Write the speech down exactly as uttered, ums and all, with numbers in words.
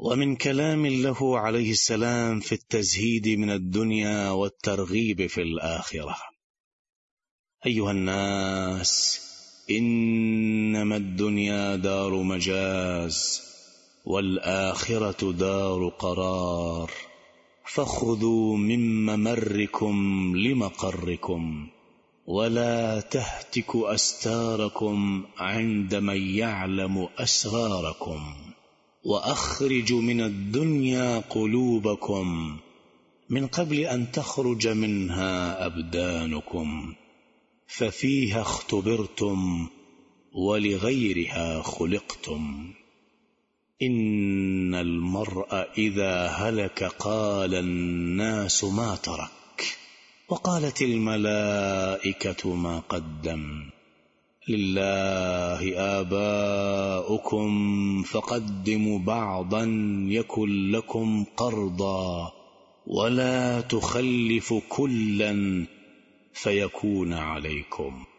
ومن كلام له عليه السلام في التزهيد من الدنيا والترغيب في الآخرة: أيها الناس، إنما الدنيا دار مجاز، والآخرة دار قرار، فخذوا من ممركم لمقركم، ولا تهتكوا أستاركم عند من يعلم أسراركم، وأخرجوا من الدنيا قلوبكم من قبل أن تخرج منها أبدانكم، ففيها اختبرتم ولغيرها خلقتم. إن المرء إذا هلك قال الناس ما ترك، وقالت الملائكة ما قدم. لله آباؤكم فقدموا بعضا يكن لكم قرضا، ولا تخلف كلا فيكون عليكم.